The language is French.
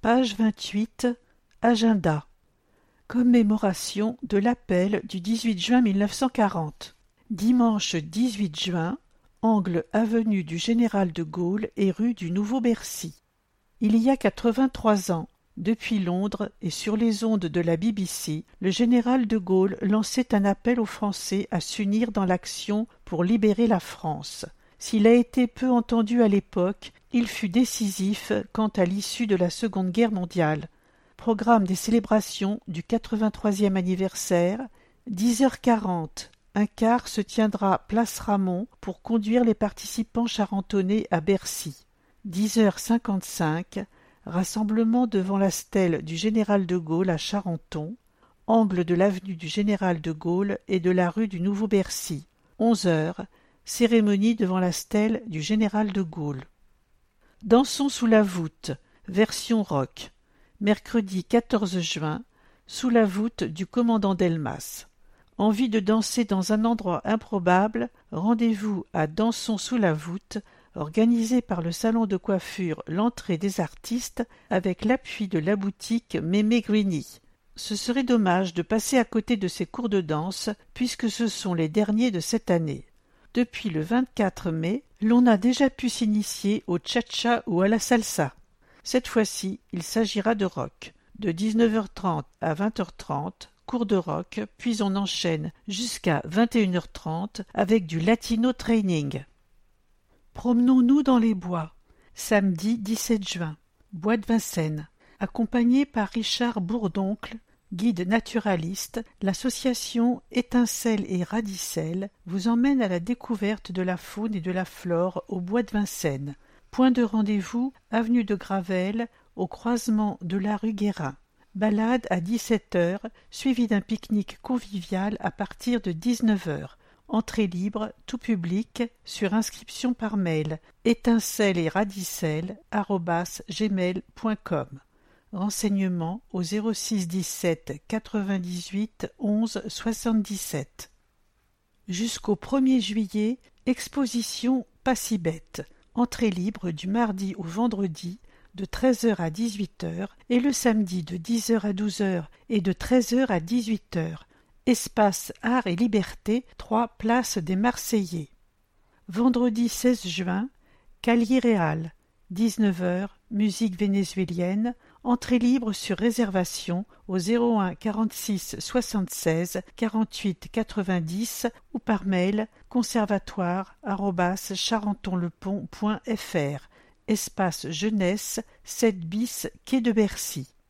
Page 28. Agenda. Commémoration de l'appel du 18 juin 1940. Dimanche 18 juin, angle avenue du Général de Gaulle et rue du Nouveau-Bercy. Il y a 83 ans, depuis Londres et sur les ondes de la BBC, le général de Gaulle lançait un appel aux Français à s'unir dans l'action pour libérer la France. S'il a été peu entendu à l'époque, il fut décisif quant à l'issue de la Seconde Guerre mondiale. Programme des célébrations du 83e anniversaire, 10h40. Un quart se tiendra place Ramon pour conduire les participants charentonnais à Bercy. 10h55. Rassemblement devant la stèle du Général de Gaulle à Charenton, angle de l'avenue du Général de Gaulle et de la rue du Nouveau-Bercy. 11h. Cérémonie devant la stèle du Général de Gaulle. Dansons sous la voûte, version rock. Mercredi 14 juin, sous la voûte du commandant Delmas. Envie de danser dans un endroit improbable, rendez-vous à Dansons sous la voûte, organisé par le salon de coiffure L'Entrée des artistes avec l'appui de la boutique Mémé Grigny. Ce serait dommage de passer à côté de ces cours de danse puisque ce sont les derniers de cette année. Depuis le 24 mai, l'on a déjà pu s'initier au cha-cha ou à la salsa. Cette fois-ci, il s'agira de rock. De 19h30 à 20h30, cours de rock, puis on enchaîne jusqu'à 21h30 avec du latino training. Promenons-nous dans les bois. Samedi 17 juin, Bois de Vincennes. Accompagné par Richard Bourdoncle, guide naturaliste, l'association Étincelles et Radicelles vous emmène à la découverte de la faune et de la flore au Bois de Vincennes. Point de rendez-vous, avenue de Gravelle, au croisement de la rue Guérin. Balade à 17h, suivie d'un pique-nique convivial à partir de 19h. Entrée libre, tout public, sur inscription par mail, étincellesretradicelles@gmail.com. Renseignements au 06 17 98 11 77. Jusqu'au 1er juillet, exposition Pas si bête. Entrée libre du mardi au vendredi de 13h à 18h et le samedi de 10h à 12h et de 13h à 18h. Espace Art et Liberté, 3 place des Marseillais. Vendredi 16 juin, Calier Réal, 19h, musique vénézuélienne, entrée libre sur réservation au 01 46 76 48 90 ou par mail conservatoire@charentonlepont.fr. Espace Jeunesse, 7 bis, quai de Bercy.